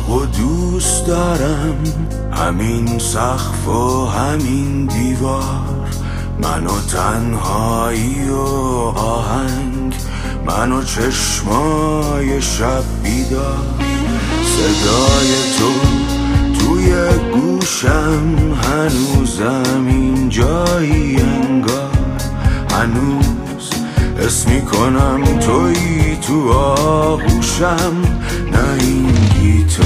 اتاقو دوست دارم، همین سقف و همین دیوار، من و تنهایی و آهنگ، من و چشمای شب بیدار. صدای تو توی گوشم هنوزم اینجایی انگار، هنوز حس میکنم تویی تو آغوشم، نه این گیتار.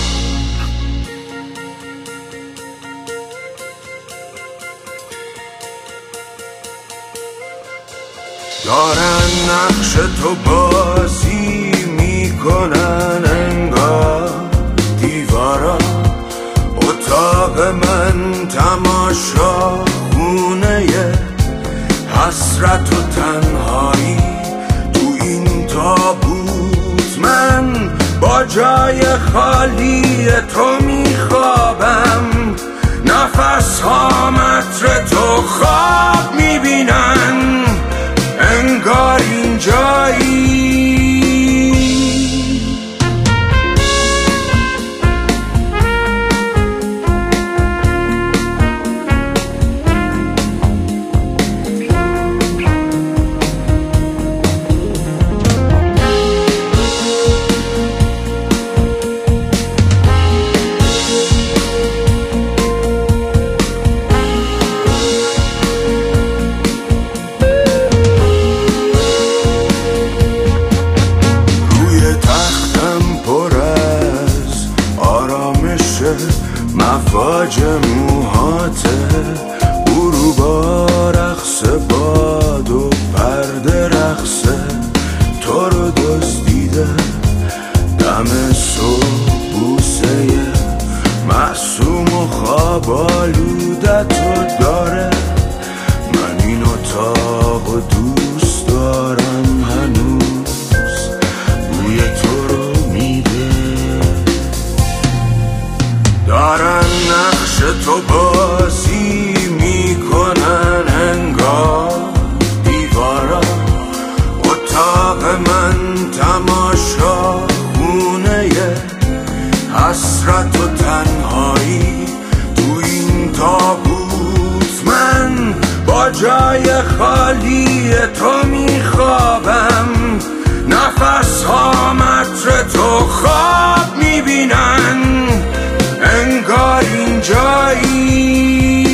دارن نقش تو بازی میکنن انگار دیوارا، اتاق من تماشا خونه حسرت و تنهایی. تو این تابوت من با جای خالی تو میخوابم، نفس ها متر تو خواب میبینن انگار اینجایی. مفاج موهاته غروبا رقص باد و پرده رقصه تو رو دزدیده، دم صبح بوسه معصوم و خواب آلودتو داره. من این اتاقو دوست دارم، هنوز بوی تو رو میده. دارن نقش تو بازی میکنن انگار دیوارا، اتاق من تماشا خونه حسرت و تنهایی. تو این تابوت من با جای خالی تو میخوابم، نفس ها متر تو خواب میبینن انگار اینجایی.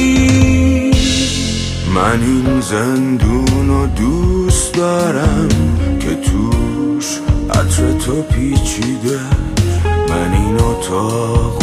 من این زندونو دوست دارم که توش عطر تو پیچیده، من این اتاق